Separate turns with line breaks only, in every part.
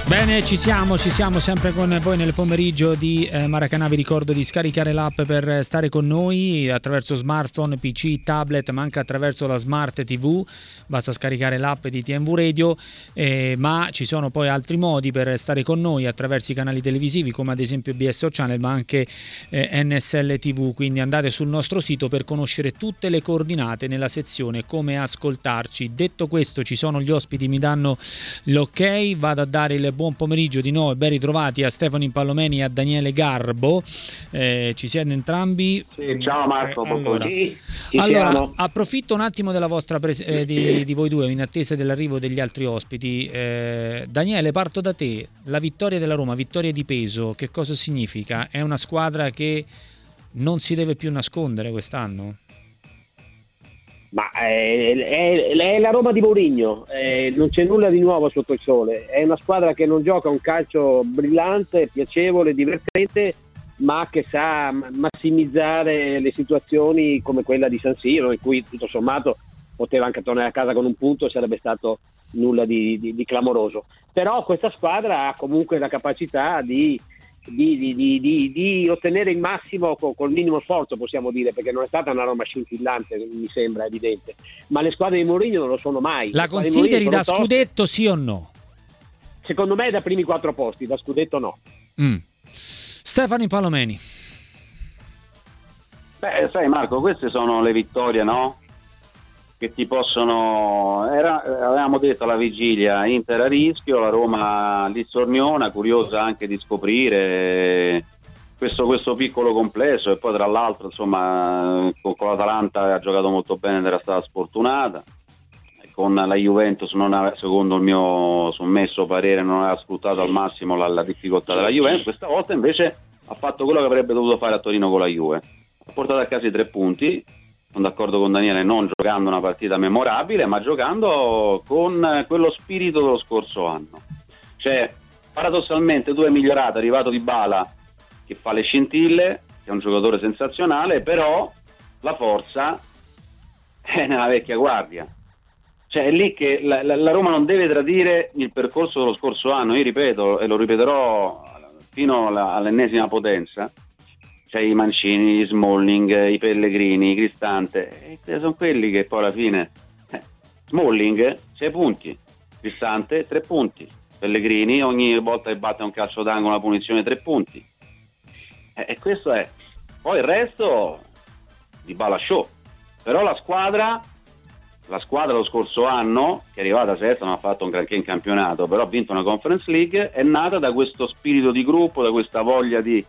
Bene, ci siamo sempre con voi nel pomeriggio di Maracanã. Vi ricordo di scaricare l'app per stare con noi attraverso smartphone, PC, tablet, ma anche attraverso la Smart TV. Basta scaricare l'app di TNV Radio, ma ci sono poi altri modi per stare con noi attraverso i canali televisivi, come ad esempio BSO Channel, ma anche NSL TV. Quindi andate sul nostro sito per conoscere tutte le coordinate nella sezione come ascoltarci. Detto questo, ci sono gli ospiti, mi danno l'ok, vado a dare il buon pomeriggio di nuovo, ben ritrovati a Stefano Impallomeni e a Daniele Garbo. Ci siete entrambi?
Sì, ciao Marco.
Allora, approfitto un attimo della vostra di voi due in attesa dell'arrivo degli altri ospiti. Daniele, parto da te. La vittoria della Roma, vittoria di peso, che cosa significa? È una squadra che non si deve più nascondere quest'anno?
Ma è la Roma di Mourinho, non c'è nulla di nuovo sotto il sole. È una squadra che non gioca un calcio brillante, piacevole, divertente, ma che sa massimizzare le situazioni come quella di San Siro, in cui tutto sommato poteva anche tornare a casa con un punto, sarebbe stato nulla di clamoroso. Però questa squadra ha comunque la capacità di ottenere il massimo col minimo sforzo, possiamo dire, perché non è stata una Roma scintillante, mi sembra evidente, ma le squadre di Mourinho non lo sono mai.
La consideri da scudetto, sì o no?
Secondo me da primi 4 posti, da scudetto no.
Stefano Impallomeni.
Beh, sai Marco, queste sono le vittorie, no? Che ti possono... avevamo detto alla vigilia, Inter a rischio, la Roma lì sorniona, curiosa anche di scoprire questo piccolo complesso, e poi tra l'altro insomma con l'Atalanta ha giocato molto bene ed era stata sfortunata, con la Juventus secondo il mio sommesso parere non aveva sfruttato al massimo la difficoltà della Juventus. Questa volta invece ha fatto quello che avrebbe dovuto fare a Torino con la Juve, ha portato a casa i 3 punti. Sono d'accordo con Daniele, non giocando una partita memorabile, ma giocando con quello spirito dello scorso anno. Cioè, paradossalmente tu hai migliorato, è arrivato Dybala che fa le scintille, che è un giocatore sensazionale, però la forza è nella vecchia guardia. Cioè è lì che la Roma non deve tradire il percorso dello scorso anno. Io ripeto, e lo ripeterò fino all'ennesima potenza, c'è i Mancini, gli Smalling, i Pellegrini, i Cristante, sono quelli che poi alla fine Smalling 6 punti, Cristante 3 punti, Pellegrini ogni volta che batte un calcio d'angolo una punizione 3 punti, e questo è. Poi il resto di Bala show. Però la squadra lo scorso anno, che è arrivata sesta, non ha fatto un granché in campionato, però ha vinto una Conference League, è nata da questo spirito di gruppo, da questa voglia di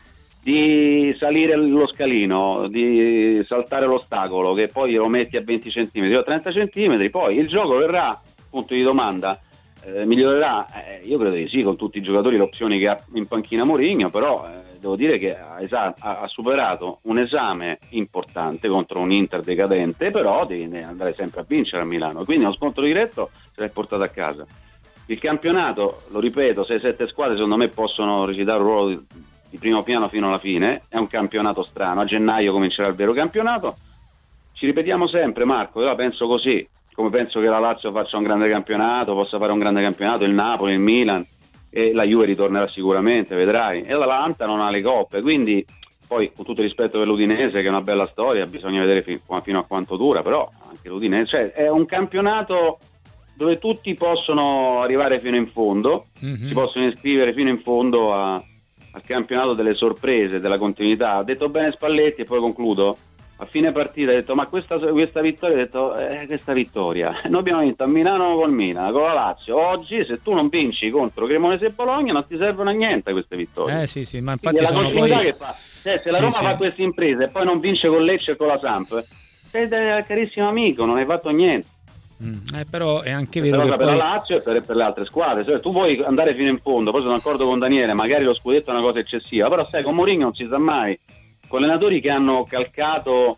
salire lo scalino, di saltare l'ostacolo, che poi lo metti a 20 centimetri o a 30 centimetri, poi il gioco verrà, punto di domanda, migliorerà, io credo di sì, con tutti i giocatori, le opzioni che ha in panchina Mourinho, però devo dire che ha superato un esame importante contro un Inter decadente, però devi andare sempre a vincere a Milano, quindi uno scontro diretto se l'hai portato a casa. Il campionato, lo ripeto, 6-7 squadre secondo me possono recitare un ruolo di primo piano fino alla fine, è un campionato strano, a gennaio comincerà il vero campionato. Ci ripetiamo sempre, Marco, io la penso così, come penso che la Lazio faccia un grande campionato, possa fare un grande campionato, il Napoli, il Milan, e la Juve ritornerà sicuramente, vedrai, e l'Atalanta non ha le coppe, quindi poi con tutto il rispetto per l'Udinese, che è una bella storia, bisogna vedere fino a quanto dura, però anche l'Udinese, cioè è un campionato dove tutti possono arrivare fino in fondo, si possono iscrivere fino in fondo al campionato delle sorprese, della continuità. Ha detto bene Spalletti, e poi concludo, a fine partita ha detto ma questa vittoria, ha detto questa vittoria, noi abbiamo vinto a Milano col Milan, con la Lazio, oggi se tu non vinci contro Cremonese e Bologna non ti servono a niente queste vittorie.
Sì, ma infatti
la
sono
continuità
poi...
che fa, se la Roma fa queste imprese e poi non vince con Lecce e con la Samp, sei carissimo amico, non hai fatto niente.
Però è anche vero che
per
poi...
la Lazio e per le altre squadre, cioè, tu vuoi andare fino in fondo, poi sono d'accordo con Daniele, magari lo scudetto è una cosa eccessiva, però sai, con Mourinho non si sa mai, con allenatori che hanno calcato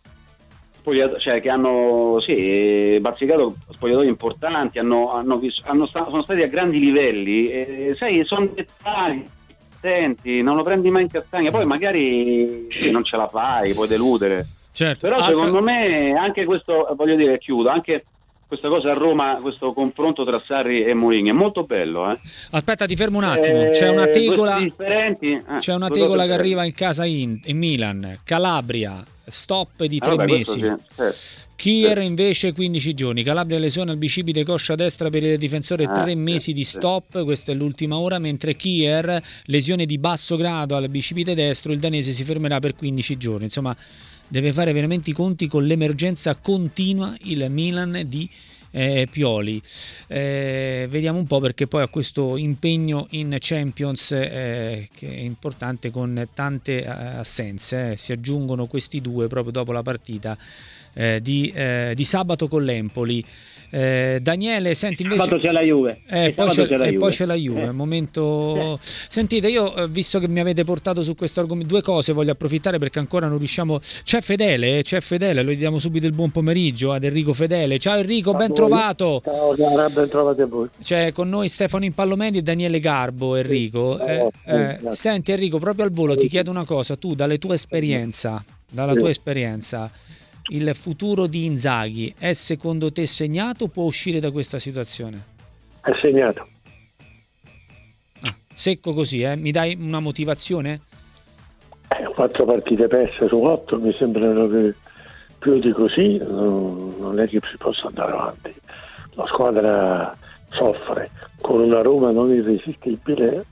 cioè che hanno bazzicato spogliatori importanti, sono stati a grandi livelli, sai, sono dettagli, attenti, non lo prendi mai in castagna, poi magari non ce la fai, puoi deludere.
Certo.
Però secondo me anche questo, voglio dire, chiudo, anche questa cosa a Roma, questo confronto tra Sarri e Mourinho è molto bello.
Aspetta, ti fermo un attimo. C'è una tegola,
c'è
una tegola che arriva in casa in Milan, Calabria, stop di 3 mesi.
Sì.
Kier invece 15 giorni, Calabria lesione al bicipite coscia destra per il difensore, 3 mesi di stop, questa è l'ultima ora, mentre Kier lesione di basso grado al bicipite destro, il danese si fermerà per 15 giorni, insomma deve fare veramente i conti con l'emergenza continua il Milan di Pioli. Vediamo un po', perché poi ha questo impegno in Champions che è importante, con tante assenze, si aggiungono questi due proprio dopo la partita di sabato con l'Empoli. Daniele, senti, invece
sabato c'è la Juve
poi c'è la Juve. Momento. Sentite, io visto che mi avete portato su questo argomento, due cose voglio approfittare, perché ancora non riusciamo. C'è Fedele, lo diamo subito il buon pomeriggio ad Enrico Fedele. Ciao Enrico, ben trovato.
Ciao Chiara, ben trovati a voi.
C'è con noi Stefano Impallomeni e Daniele Garbo. Enrico, senti Enrico, proprio al volo ti chiedo una cosa, tu dalla tua esperienza, il futuro di Inzaghi è secondo te segnato o può uscire da questa situazione?
È segnato.
Secco così, mi dai una motivazione?
4 partite perse su 8 mi sembrano che più di così non è che si possa andare avanti. La squadra soffre con una Roma non irresistibile,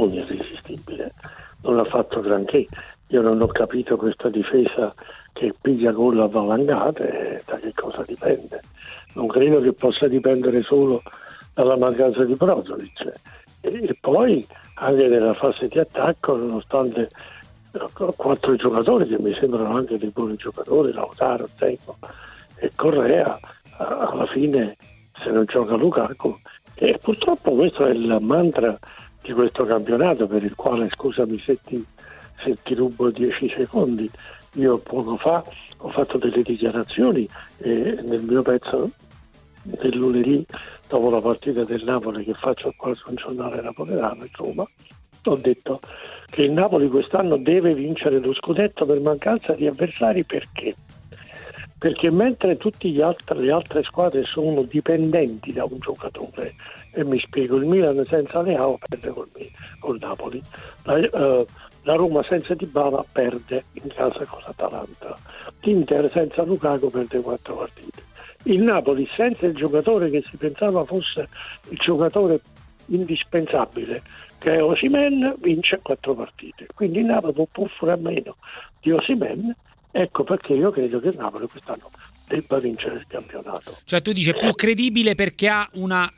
non ha fatto granché. Io non ho capito questa difesa che piglia gol a valangate, da che cosa dipende. Non credo che possa dipendere solo dalla mancanza di Brozovic. E poi anche nella fase di attacco, nonostante 4 giocatori che mi sembrano anche dei buoni giocatori, Lautaro, Zeko e Correa, alla fine se non gioca Lukaku. E purtroppo questo è il mantra di questo campionato, per il quale, scusami se ti rubo 10 secondi, io poco fa ho fatto delle dichiarazioni nel mio pezzo del lunedì dopo la partita del Napoli che faccio qua su un giornale napoletano in Roma. Ho detto che il Napoli quest'anno deve vincere lo scudetto per mancanza di avversari. Perché mentre tutte le altre squadre sono dipendenti da un giocatore, e mi spiego, il Milan senza Leao perde col Napoli, la Roma senza Dybala perde in casa con l'Atalanta, l'Inter senza Lukaku perde 4 partite, il Napoli senza il giocatore che si pensava fosse il giocatore indispensabile, che è Osimhen, vince 4 partite. Quindi il Napoli può fare a meno di Osimhen. Ecco perché io credo che il Napoli quest'anno debba vincere il campionato.
Cioè tu dici più credibile perché ha una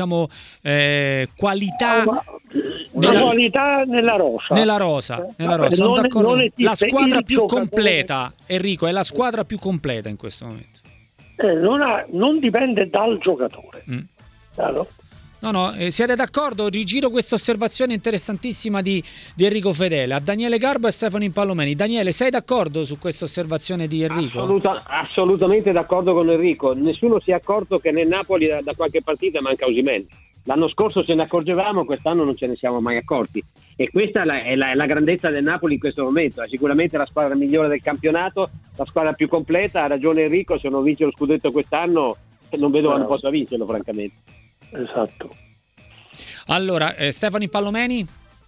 qualità,
qualità nella rosa.
Sono d'accordo. La squadra più completa, Enrico, è la squadra più completa in questo momento.
Non dipende dal giocatore. Chiaro?
No, siete d'accordo? Rigiro questa osservazione interessantissima di Enrico Fedele a Daniele Garbo e Stefano Impallomeni. Daniele, sei d'accordo su questa osservazione di Enrico?
Assolutamente d'accordo con Enrico. Nessuno si è accorto che nel Napoli da qualche partita manca Osimhen. L'anno scorso ce ne accorgevamo, quest'anno non ce ne siamo mai accorti, e questa è la grandezza del Napoli in questo momento. È sicuramente la squadra migliore del campionato, la squadra più completa. Ha ragione Enrico, se non vince lo scudetto quest'anno non vedo quando possa vincerlo, francamente.
Esatto.
Allora, Stefano Impallomeni?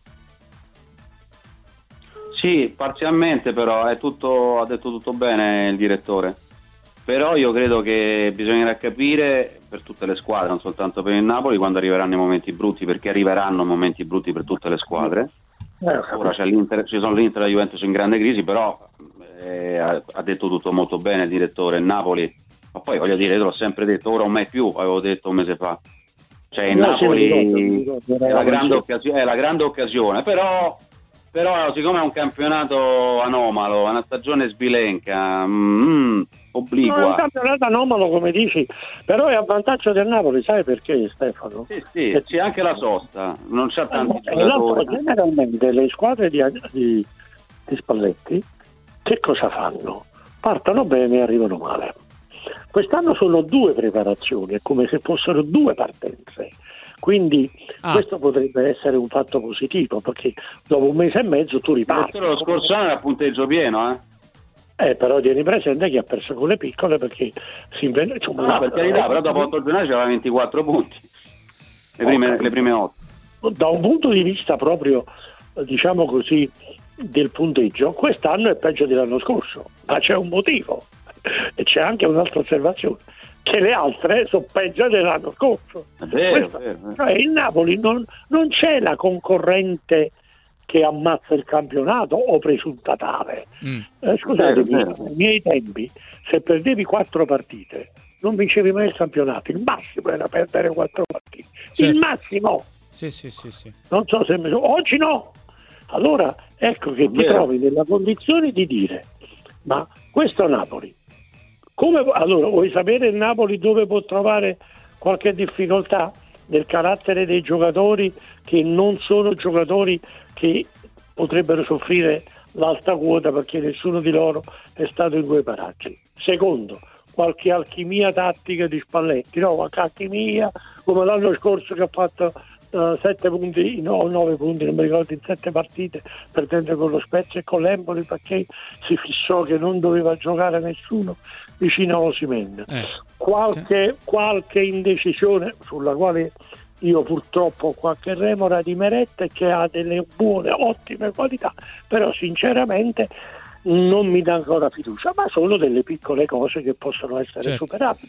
Sì, parzialmente, però ha detto tutto bene il direttore. Però io credo che bisognerà capire per tutte le squadre, non soltanto per il Napoli, quando arriveranno i momenti brutti, perché arriveranno momenti brutti per tutte le squadre. Ora ci sono l'Inter e la Juventus in grande crisi, però ha detto tutto molto bene il direttore. Il Napoli, ma poi voglio dire, io l'ho sempre detto, ora o mai più, avevo detto un mese fa. Cioè il Napoli è la grande occasione, però siccome è un campionato anomalo, è una stagione sbilenca, obligua.
No, è un campionato anomalo, come dici, però è a vantaggio del Napoli, sai perché, Stefano?
Sì, c'è anche la sosta, non c'è tanti giocatori.
Generalmente le squadre di Spalletti che cosa fanno? Partono bene e arrivano male. Quest'anno sono 2 preparazioni, è come se fossero 2 partenze, quindi questo potrebbe essere un fatto positivo, perché dopo un mese e mezzo tu riparti.
Lo scorso anno era punteggio pieno,
Però tieni presente che ha perso con le piccole perché si inventa.
Per carità, però dopo 8 giornate c'aveva 24 punti, le prime 8.
Da un punto di vista proprio, diciamo così, del punteggio, quest'anno è peggio dell'anno scorso, ma c'è un motivo e c'è anche un'altra osservazione, che le altre sono peggio dell'anno scorso.
È vero.
Cioè, il Napoli non c'è la concorrente che ammazza il campionato o presunta tale. Scusate, nei miei tempi, se perdevi 4 partite non vincevi mai il campionato, il massimo era perdere 4 partite, certo. Il massimo.
Sì.
Non so se oggi no. Allora ecco che ti trovi nella condizione di dire: ma questo Napoli, allora vuoi sapere il Napoli dove può trovare qualche difficoltà? Nel carattere dei giocatori, che non sono giocatori che potrebbero soffrire l'alta quota, perché nessuno di loro è stato in quei paraggi. Secondo, qualche alchimia tattica di Spalletti, qualche alchimia come l'anno scorso, che ha fatto 7 punti, 9 punti, non mi ricordo, in 7 partite, perdendo con lo Spezia e con l'Empoli, perché si fissò che non doveva giocare nessuno vicino all'Osimhen. Qualche indecisione, sulla quale io purtroppo ho qualche remora di Meret, che ha delle buone, ottime qualità, però sinceramente non mi dà ancora fiducia, ma sono delle piccole cose che possono essere superabili.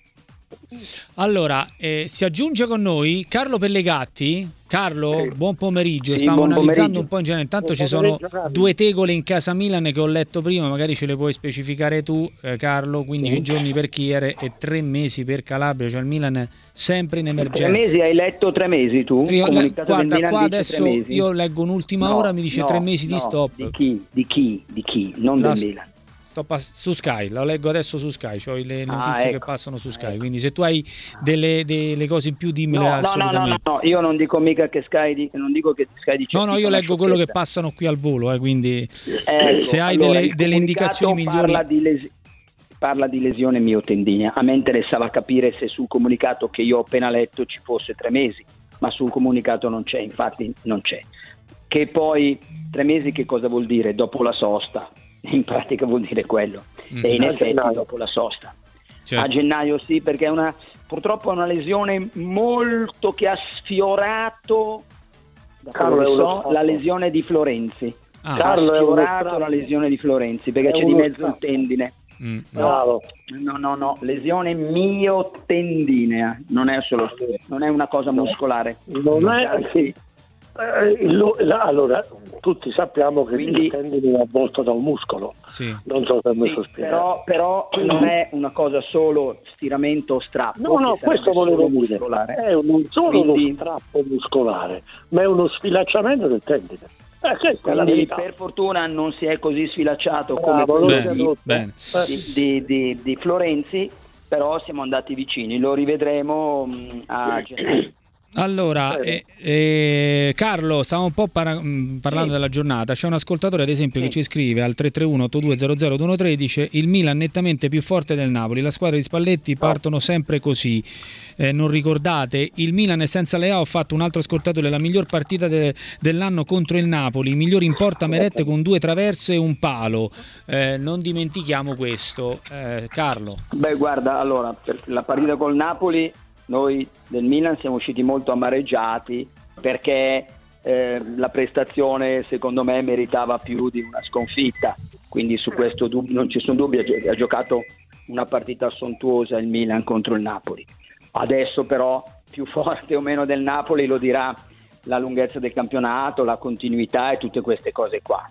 Allora, si aggiunge con noi Carlo Pellegatti. Carlo, buon pomeriggio. Stiamo analizzando un po' in genere. Intanto ci sono 2 tegole in casa Milan che ho letto prima, magari ce le puoi specificare tu, Carlo. 15 giorni per Chiere e 3 mesi per Calabria, cioè il Milan è sempre in emergenza.
3 mesi, hai letto 3 mesi tu?
Guarda, qua adesso io leggo un'ultima ora, mi dice 3 mesi di stop.
Di chi? Non del Milan.
Su Sky, lo leggo adesso su Sky, ho le notizie che passano su Sky, quindi se tu hai delle cose in più dimmele assolutamente.
No, io non dico mica che Sky non dico che Sky dice.
No, io leggo quello che passano qui al volo, quindi se hai delle indicazioni migliori.
Parla di lesione miotendinea. A me interessava capire se sul comunicato che io ho appena letto ci fosse 3 mesi, ma sul comunicato non c'è, infatti non c'è. Che poi 3 mesi che cosa vuol dire? Dopo la sosta. In pratica vuol dire quello, e in effetti dopo la sosta. A gennaio sì, perché purtroppo è una lesione molto che ha sfiorato la lesione di Florenzi. Ha sfiorato la lesione di Florenzi, perché c'è di mezzo il tendine. No, lesione miotendinea, non è solo non è una cosa muscolare.
Non è allora tutti sappiamo che il tendine è avvolto da un muscolo, non so se mi so spiegare.
Però non è una cosa solo stiramento o strappo.
No, questo volevo dire, è non solo uno strappo muscolare, ma è uno sfilacciamento del tendine.
Quindi per fortuna non si è così sfilacciato come di Florenzi, però siamo andati vicini, lo rivedremo a gennaio.
Allora, Carlo, stiamo un po' parlando della giornata. C'è un ascoltatore, ad esempio, che ci scrive al 331-8200-213: dice: il Milan nettamente più forte del Napoli, la squadra di Spalletti partono sempre così. Non ricordate, il Milan è senza Leao, ha fatto un altro ascoltatore, la miglior partita dell'anno contro il Napoli, il migliore in porta Meret con 2 traverse e un palo. Non dimentichiamo questo, Carlo.
Beh, guarda, allora, per la partita col Napoli noi del Milan siamo usciti molto amareggiati, perché la prestazione secondo me meritava più di una sconfitta, quindi su questo non ci sono dubbi. Ha giocato una partita sontuosa il Milan contro il Napoli. Adesso però più forte o meno del Napoli lo dirà la lunghezza del campionato, la continuità e tutte queste cose qua.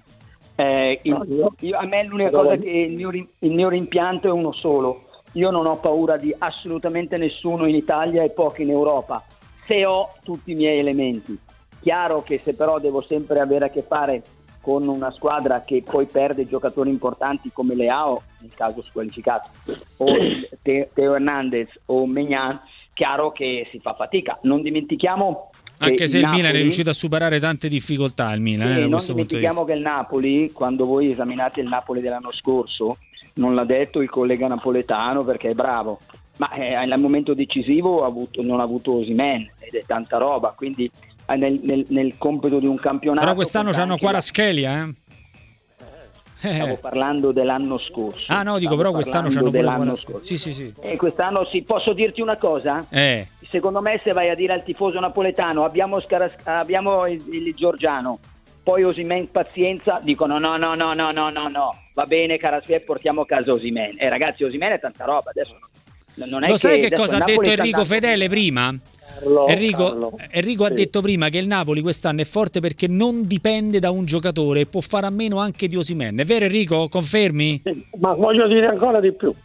A me l'unica cosa che il mio rimpianto è uno solo: io non ho paura di assolutamente nessuno in Italia e pochi in Europa, se ho tutti i miei elementi. Chiaro che se però devo sempre avere a che fare con una squadra che poi perde giocatori importanti come Leao, nel caso squalificato, o Teo Hernandez o Maignan, chiaro che si fa fatica. Non dimentichiamo
anche se il Milan è riuscito a superare tante difficoltà, il Milan,
non dimentichiamo che il Napoli, quando voi esaminate il Napoli dell'anno scorso, non l'ha detto il collega napoletano perché è bravo, ma nel momento decisivo non ha avuto Osimhen, ed è tanta roba, quindi nel compito di un campionato.
Però quest'anno c'hanno Kvaratskhelia,
Stavo parlando dell'anno scorso.
Ah no, dico, però quest'anno c'hanno pure
dell'anno scorso.
Sì.
E quest'anno sì, posso dirti una cosa? Secondo me, se vai a dire al tifoso napoletano abbiamo il Giorgiano, poi Osimhen pazienza, dicono no, va bene Carasquia, portiamo a casa Osimhen. Ragazzi, Osimhen è tanta roba, adesso non è.
Lo sai che
adesso
cosa ha detto Enrico Fedele prima? Enrico ha detto prima che il Napoli quest'anno è forte perché non dipende da un giocatore e può fare a meno anche di Osimhen. È vero, Enrico? Confermi?
Ma voglio dire ancora di più.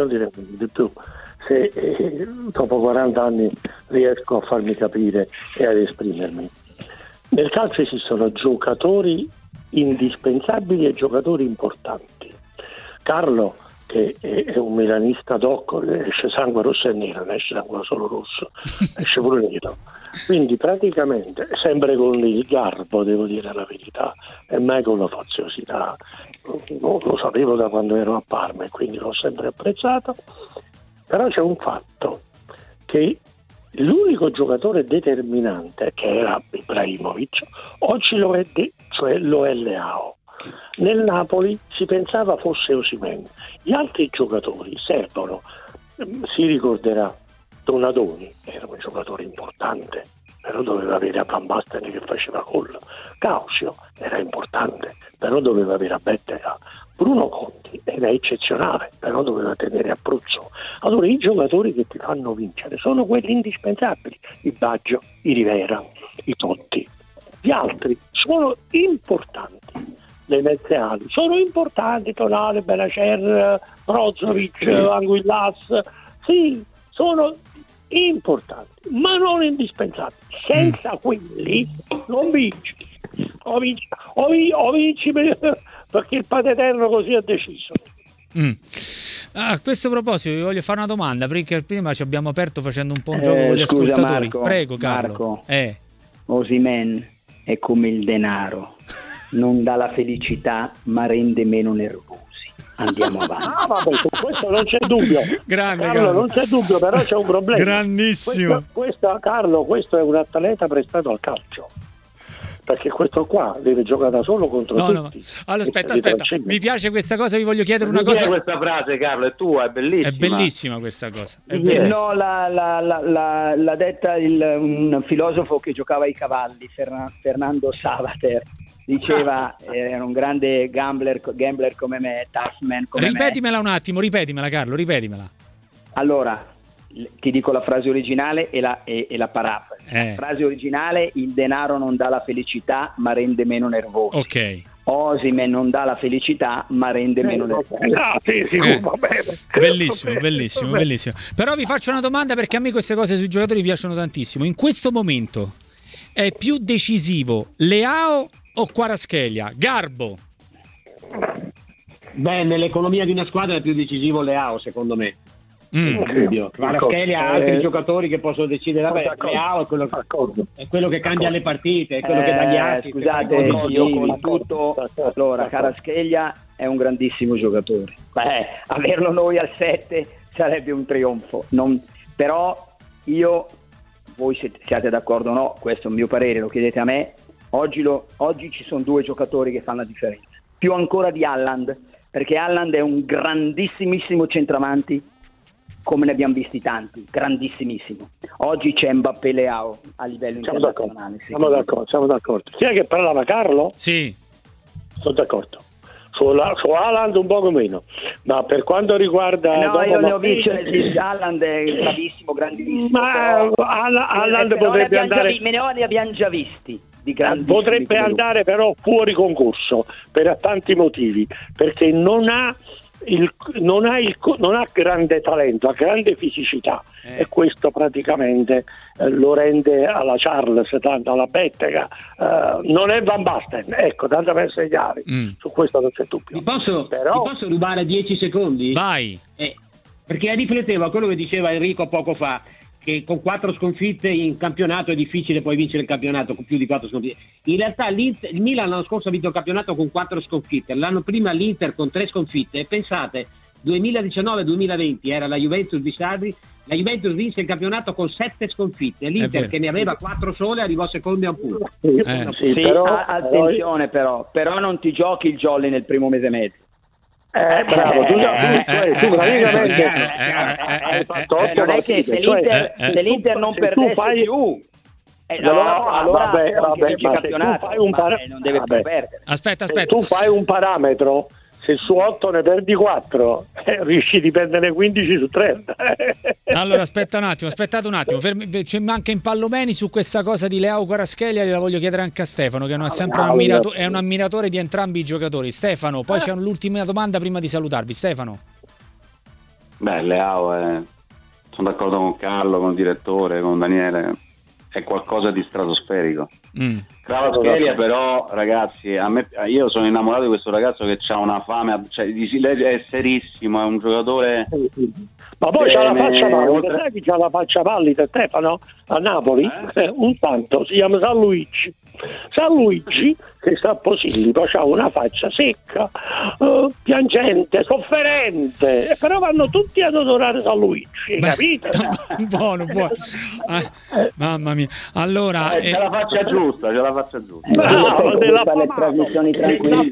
Se dopo 40 anni riesco a farmi capire e ad esprimermi. Nel calcio esistono giocatori indispensabili e giocatori importanti. Carlo, che è un milanista doc, esce sangue rosso e nero, non esce sangue solo rosso, esce pure nero. Quindi praticamente, sempre con il garbo, devo dire la verità, e mai con la faziosità, lo sapevo da quando ero a Parma e quindi l'ho sempre apprezzato, però c'è un fatto, che l'unico giocatore determinante, che era Ibrahimovic, oggi lo è Leao. Nel Napoli si pensava fosse Osimhen. Gli altri giocatori servono. Si ricorderà Donadoni, era un giocatore importante, però doveva avere a Van Basten che faceva gol. Caucio era importante, però doveva avere a Bettega. Bruno Conti era eccezionale, però doveva tenere Abruzzo. Allora i giocatori che ti fanno vincere sono quelli indispensabili, il Baggio, i Rivera, i Totti. Gli altri sono importanti. Le mezze ali sono importanti, Tonale, Benacer, Brozovic, Anguillas, sì, sono importanti, ma non indispensabili. Senza quelli non vinci. O vinci perché il Padre Eterno così ha deciso.
A questo proposito vi voglio fare una domanda, perché prima ci abbiamo aperto facendo un po' un gioco con gli ascoltatori. Prego Carlo.
Osimhen è come il denaro, non dà la felicità ma rende meno nervosi. Andiamo avanti.
Vabbè, su questo non c'è dubbio.
Grande,
Carlo, non c'è dubbio, però c'è un problema.
Grandissimo.
Questo questo è un atleta prestato al calcio. Perché questo qua deve giocare da solo contro tutti.
No. Allora, aspetta, mi piace questa cosa, vi voglio chiedere una cosa.
Questa frase, Carlo, è tua, è bellissima.
È bellissima questa cosa.
No, l'ha detta un filosofo che giocava ai cavalli, Fernando Savater. Diceva, era un grande gambler come me, Tassman come
ripetimela un attimo, Carlo, ripetimela.
Allora, ti dico la frase originale e la parafrasi. La frase originale: il denaro non dà la felicità ma rende meno nervosi.
Ok.
Osimhen non dà la felicità ma rende meno nervosi.
Va bene.
Bellissimo. Però vi faccio una domanda, perché a me queste cose sui giocatori piacciono tantissimo. In questo momento è più decisivo Leao o Kvaratskhelia? Garbo.
Beh, nell'economia di una squadra è più decisivo Leao, secondo me. Kvaratskhelia ha altri giocatori che possono decidere. Leao è quello che cambia le partite, è quello che dà gli altri.
Scusate, io con tutto, allora Kvaratskhelia è un grandissimo giocatore. Averlo noi al 7 sarebbe un trionfo. Però voi siate d'accordo o no, questo è il mio parere, lo chiedete a me. Oggi ci sono due giocatori che fanno la differenza, più ancora di Haaland, perché Haaland è un grandissimissimo centravanti, come ne abbiamo visti tanti, grandissimissimo. Oggi c'è Mbappé, Leao a livello internazionale.
Siamo d'accordo. Chi è che parlava, Carlo?
Sì.
Sono d'accordo. Su Haaland un poco meno, ma per quanto riguarda
io ne ho visto, Haaland è bravissimo, grandissimo.
Ma Haaland potrebbe andare,
ne abbiamo già visti.
Potrebbe andare però fuori concorso per tanti motivi, perché non ha grande talento, ha grande fisicità e questo praticamente lo rende alla Charles, tanto alla Bettega, non è Van Basten, ecco, tanto per essere chiari, su questo non c'è dubbio.
Ti posso rubare 10 secondi?
Vai!
Perché riflettevo a quello che diceva Enrico poco fa, che con 4 sconfitte in campionato è difficile poi vincere il campionato con più di 4 sconfitte. In realtà il Milan l'anno scorso ha vinto il campionato con 4 sconfitte, l'anno prima l'Inter con 3 sconfitte, e pensate 2019-2020 era la Juventus di Sarri. La Juventus vinse il campionato con 7 sconfitte, l'Inter che ne aveva 4 sole arrivò secondo a un punto.
Sì, però, attenzione però non ti giochi il jolly nel primo mese e mezzo.
Bravo, tu praticamente hai fatto 8
non è che se l'Inter non perdesse più allora
vabbè,
il campionato non deve più perdere.
Aspetta.
Tu fai un parametro, se su 8 ne perdi 4 riesci a prendere 15 su 30.
Allora aspettate un attimo, c'è manca in Pallomeni su questa cosa di Leao Kvaratskhelia, gliela voglio chiedere anche a Stefano, che è un ammiratore di entrambi i giocatori. Stefano, poi c'è l'ultima domanda prima di salutarvi. Stefano.
Leao sono d'accordo con Carlo, con il direttore, con Daniele, è qualcosa di stratosferico. Kvaratskhelia però, ragazzi, io sono innamorato di questo ragazzo che ha una fame, è serissimo, è un giocatore.
Ma poi c'ha la faccia pallida, sai chi c'ha la faccia pallida, Stefano, a Napoli? Un tanto, si chiama San Luigi, che sta a Posillipo, c'ha una faccia secca, piangente, sofferente, però vanno tutti ad odorare San Luigi, capite?
Buono. Mamma mia. Allora,
c'è la faccia giusta.
Bravo, le trasmissioni tranquille.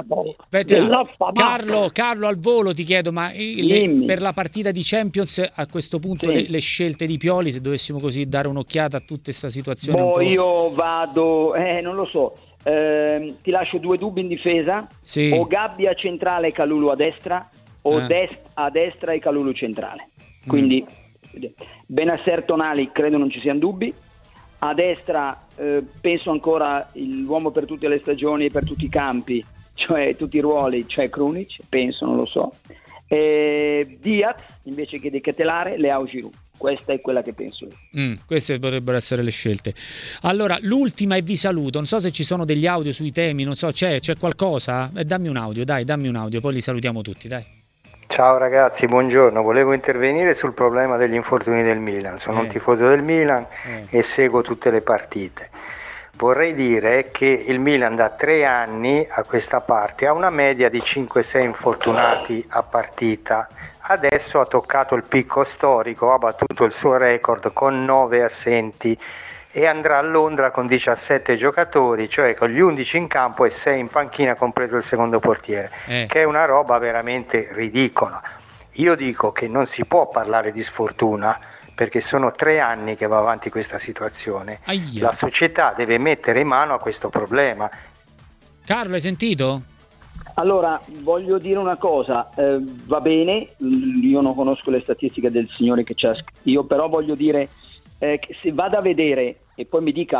Carlo, al volo ti chiedo, ma per la partita di Champions a questo punto le scelte di Pioli, se dovessimo così dare un'occhiata a tutta questa situazione?
Io vado, non lo so, ti lascio 2 dubbi in difesa, o Gabbia centrale e Kalulu a destra, o a destra e Kalulu centrale. Quindi Benasser, Tonali credo non ci siano dubbi. A destra penso ancora l'uomo per tutte le stagioni e per tutti i campi, cioè tutti i ruoli, cioè Krunic, penso, non lo so. Diaz invece che di Ketelare, Leao, Giroud. Questa è quella che penso io.
Queste potrebbero essere le scelte. Allora, l'ultima e vi saluto. Non so se ci sono degli audio sui temi, non so, c'è qualcosa? Dammi un audio, poi li salutiamo tutti, dai.
Ciao ragazzi, buongiorno. Volevo intervenire sul problema degli infortuni del Milan. Sono un tifoso del Milan e seguo tutte le partite. Vorrei dire che il Milan da 3 anni a questa parte ha una media di 5-6 infortunati a partita. Adesso ha toccato il picco storico, ha battuto il suo record con 9 assenti e andrà a Londra con 17 giocatori, cioè con gli 11 in campo e 6 in panchina, compreso il secondo portiere, che è una roba veramente ridicola. Io dico che non si può parlare di sfortuna, perché sono 3 anni che va avanti questa situazione. La società deve mettere in mano a questo problema.
Carlo, hai sentito?
Allora, voglio dire una cosa, va bene, io non conosco le statistiche del signore che c'è, io però voglio dire che se vada a vedere e poi mi dica,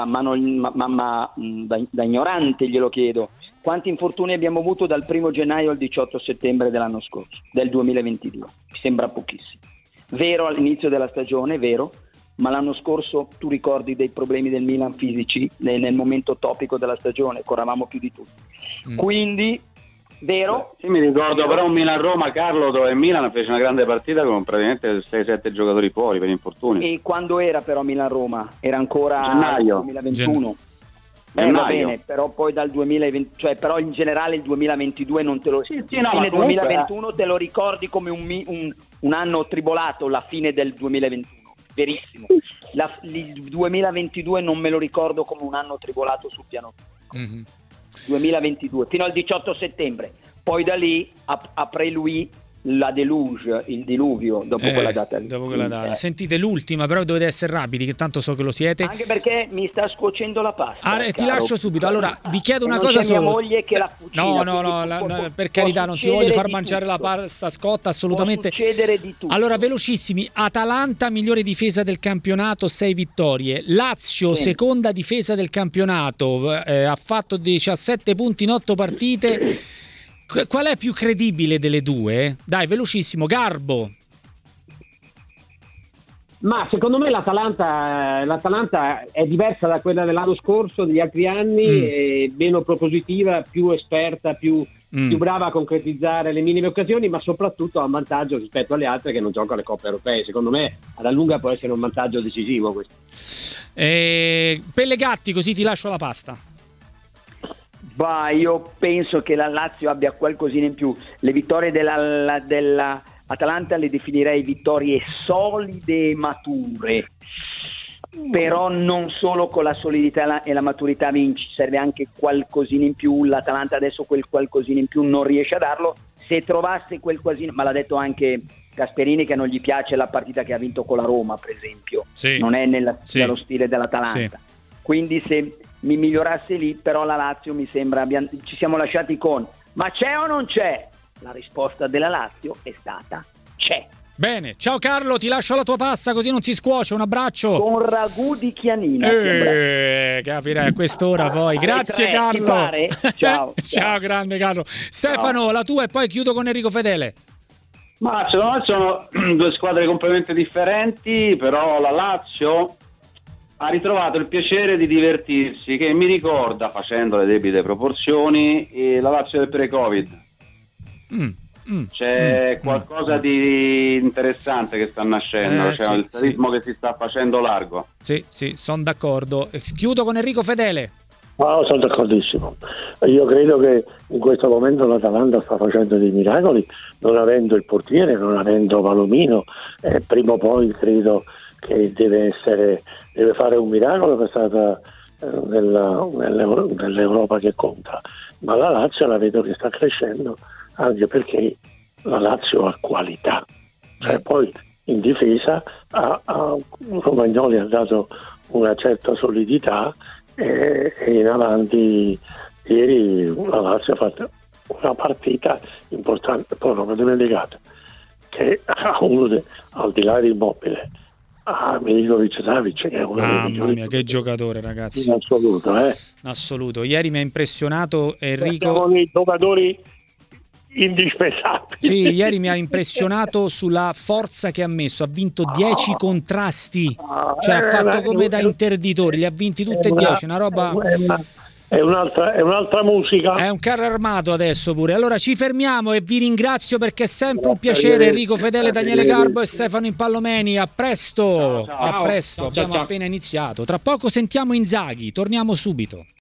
da ignorante glielo chiedo, quanti infortuni abbiamo avuto dal 1 gennaio al 18 settembre dell'anno scorso, del 2022, mi sembra pochissimo. Vero all'inizio della stagione, vero, ma l'anno scorso tu ricordi dei problemi del Milan fisici nel momento topico della stagione, corravamo più di tutti. Quindi, vero?
Sì, mi ricordo però un Milan-Roma, Carlo, dove il Milan fece una grande partita con praticamente 6-7 giocatori fuori per infortuni.
E quando era però Milan-Roma? Era ancora
gennaio
2021. Va bene, però poi dal 2020, cioè però in generale il 2022 non te lo fine 2021 te lo ricordi come un anno tribolato, la fine del 2021, verissimo. Il 2022 non me lo ricordo come un anno tribolato sul piano 2022 fino al 18 settembre, poi da lì apre lui la deluge, il diluvio dopo quella data lì.
Dopo quella data. Sentite, l'ultima, però dovete essere rapidi, che tanto so che lo siete.
Anche perché mi sta scuocendo la pasta.
Ti lascio subito. Allora, vi chiedo una cosa solo.
Mia moglie che la cucina.
No, per carità, non ti voglio far mangiare la pasta scotta, assolutamente.
Può succedere di tutto.
Allora, velocissimi. Atalanta, migliore difesa del campionato, 6 vittorie. Lazio, seconda difesa del campionato, ha fatto 17 punti in 8 partite. Qual è più credibile delle due? Dai, velocissimo, Garbo.
Ma secondo me l'Atalanta è diversa da quella dell'anno scorso, degli altri anni, è meno propositiva, più esperta, più brava a concretizzare le minime occasioni, ma soprattutto ha un vantaggio rispetto alle altre che non giocano alle coppe europee. Secondo me alla lunga può essere un vantaggio decisivo questo.
Pellegatti, così ti lascio la pasta.
Bah, io penso che la Lazio abbia qualcosina in più. Le vittorie della Atalanta le definirei vittorie solide e mature, però non solo con la solidità e la maturità vinci, serve anche qualcosina in più. L'Atalanta adesso quel qualcosina in più non riesce a darlo. Se trovasse quel qualcosina, ma l'ha detto anche Gasperini che non gli piace la partita che ha vinto con la Roma, per esempio,
sì,
non è nello
sì,
stile dell'Atalanta, sì. Quindi se mi migliorasse lì, però la Lazio mi sembra, ci siamo lasciati con ma c'è o non c'è? La risposta della Lazio è stata c'è.
Bene, ciao Carlo, ti lascio la tua pasta così non si scuoce, un abbraccio.
Con ragù di chianina.
Capirai a quest'ora poi. Grazie Carlo.
Ciao.
Ciao grande Carlo. Stefano, ciao. La tua e poi chiudo con Enrico Fedele.
Ma secondo me sono due squadre completamente differenti, però la Lazio ha ritrovato il piacere di divertirsi, che mi ricorda, facendo le debite proporzioni, la Lazio del pre-Covid. C'è qualcosa di interessante che sta nascendo, c'è il ritmo che si sta facendo largo.
Sì, sono d'accordo. Chiudo con Enrico Fedele.
No, sono d'accordissimo. Io credo che in questo momento l'Atalanta sta facendo dei miracoli, non avendo il portiere, non avendo Palomino, prima o poi credo che deve fare un miracolo per stare nell'Europa che conta. Ma la Lazio la vedo che sta crescendo, anche perché la Lazio ha qualità. Cioè, poi in difesa Romagnoli ha dato una certa solidità e in avanti ieri la Lazio ha fatto una partita importante, poi non avete dimenticato che ha al di là di Immobile a Milinkovic-Savic, che è uno dei migliori.
Mamma mia, che giocatore, ragazzi,
in assoluto,
in assoluto. Ieri mi ha impressionato Enrico.
Siamo dei giocatori indispensabili.
Sì, ieri mi ha impressionato sulla forza che ha messo, ha vinto 10 contrasti, cioè ha fatto come da interditore, li ha vinti tutti e 10, una roba.
È un'altra musica.
È un carro armato adesso pure. Allora ci fermiamo e vi ringrazio perché è sempre un piacere. Enrico Fedele, Daniele Garbo e Stefano Impallomeni. A presto.
Ciao.
A presto. Abbiamo appena iniziato. Tra poco sentiamo Inzaghi. Torniamo subito.